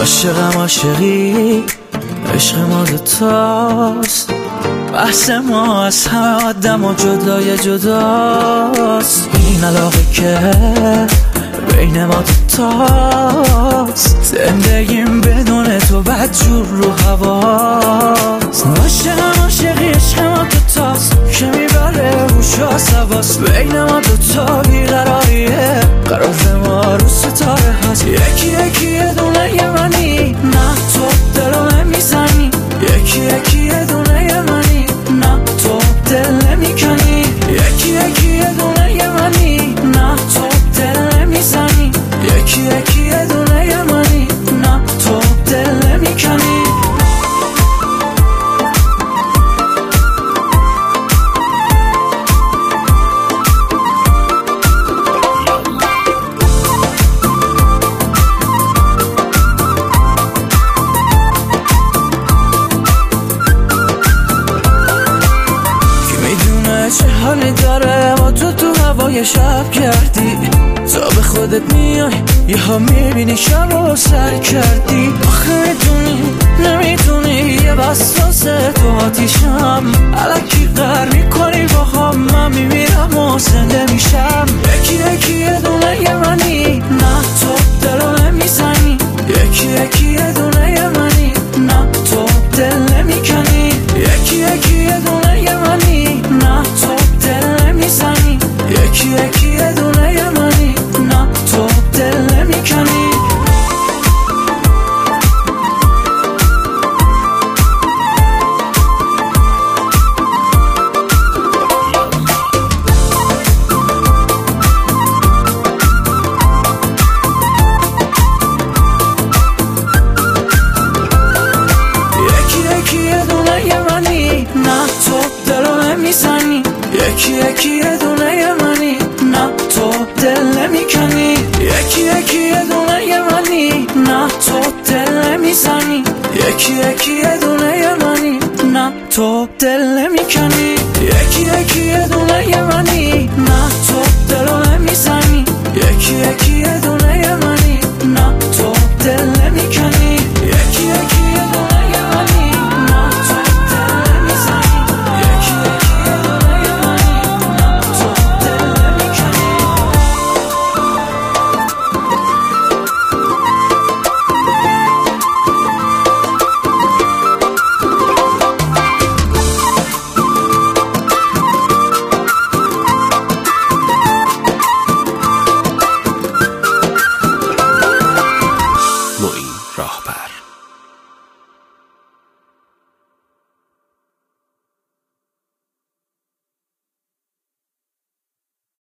عاشقم عاشقی، عشق ما دوتاست، بحث ما از همه آدم و جدای جداست. این علاقه که بین ما دوتاست، زندگیم بدون تو بدجور رو هواست. عاشقم عاشقی، عشق ما دوتاست که میبره روش آسواست. بین ما دوتا بیقراریه، قرار ما رو ستاره هست. یکی یکی یه دونه یه منی، نه تو دلو نمیزنی. یکی یکی یه دونه یه منی، نه تو دل نمیکنی. یکی یکی یه دونه یه منی، نه تو دل نمیزنی. یکی یکی یه دونه یه منی، نه تو دل نمیکنی. چه حالی داره با تو هوای شب کردی. تا به خودت میای یه ها میبینی شب رو سر کردی. آخه میدونی نمیدونی یه وسواس تو آتیشم. الکی قهر میکنی با هم، من میمیرم و زنده میشم. یکی یکی یه دونه یه منی، نه تو دلو نمیزنی. یکی یکی یه دونه یه منی، نه تو دل نمیکنی. یکی یکی یه دونه یه منی، نه تو دل نمیزنی. یکی یکی یه دونه یه منی، نه تو دل نمیکنی. یکی یکی یه دونه یه منی، نه تو دل نمیکنی. یکی یکی یه دونه یه منی، نه تو دل نمیزنی. یکی یکی یه دونه یه منی، نه تو دل نمیکنی. یکی یکی یه دونه یه منی، نه تو دلو نمیزنی. یکی یکی یه دونه